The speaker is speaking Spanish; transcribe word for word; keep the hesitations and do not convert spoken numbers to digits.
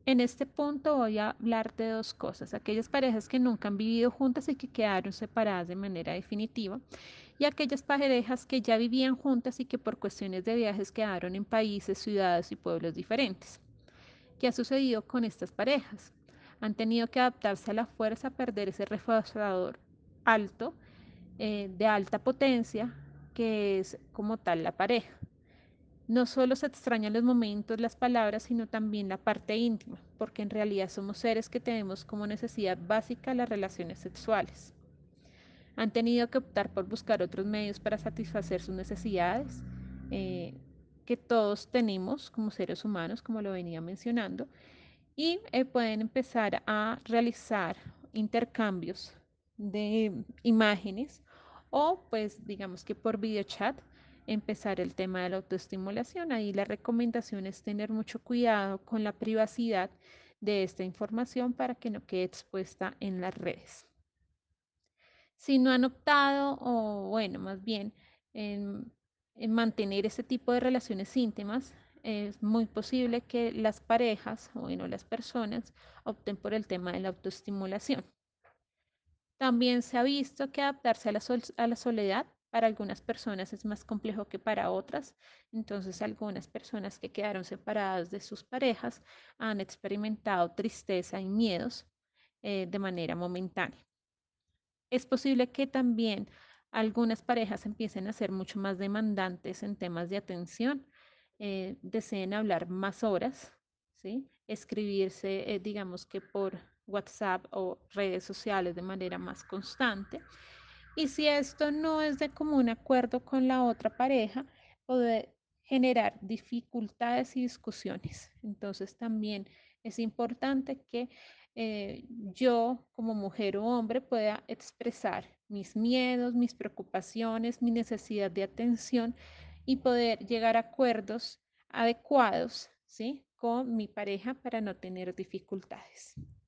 En este punto voy a hablar de dos cosas, aquellas parejas que nunca han vivido juntas y que quedaron separadas de manera definitiva, y aquellas parejas que ya vivían juntas y que por cuestiones de viajes quedaron en países, ciudades y pueblos diferentes. ¿Qué ha sucedido con estas parejas? Han tenido que adaptarse a la fuerza a perder ese reforzador alto, eh, de alta potencia, que es como tal la pareja. No solo se extrañan los momentos, las palabras, sino también la parte íntima, porque en realidad somos seres que tenemos como necesidad básica las relaciones sexuales. Han tenido que optar por buscar otros medios para satisfacer sus necesidades, eh, que todos tenemos como seres humanos, como lo venía mencionando, y eh, pueden empezar a realizar intercambios de imágenes o pues digamos que por videochat empezar el tema de la autoestimulación. Ahí la recomendación es tener mucho cuidado con la privacidad de esta información para que no quede expuesta en las redes. Si no han optado, o bueno, más bien en, en mantener ese tipo de relaciones íntimas, es muy posible que las parejas, o bueno, las personas opten por el tema de la autoestimulación. También se ha visto que adaptarse a la, sol- a la soledad para algunas personas es más complejo que para otras. Entonces, algunas personas que quedaron separadas de sus parejas han experimentado tristeza y miedos eh, de manera momentánea. Es posible que también algunas parejas empiecen a ser mucho más demandantes en temas de atención, eh, deseen hablar más horas, ¿sí? Escribirse, eh, digamos que por WhatsApp o redes sociales de manera más constante. Y si esto no es de común acuerdo con la otra pareja, puede generar dificultades y discusiones. Entonces también es importante que eh, yo como mujer o hombre pueda expresar mis miedos, mis preocupaciones, mi necesidad de atención y poder llegar a acuerdos adecuados, ¿sí? Con mi pareja para no tener dificultades.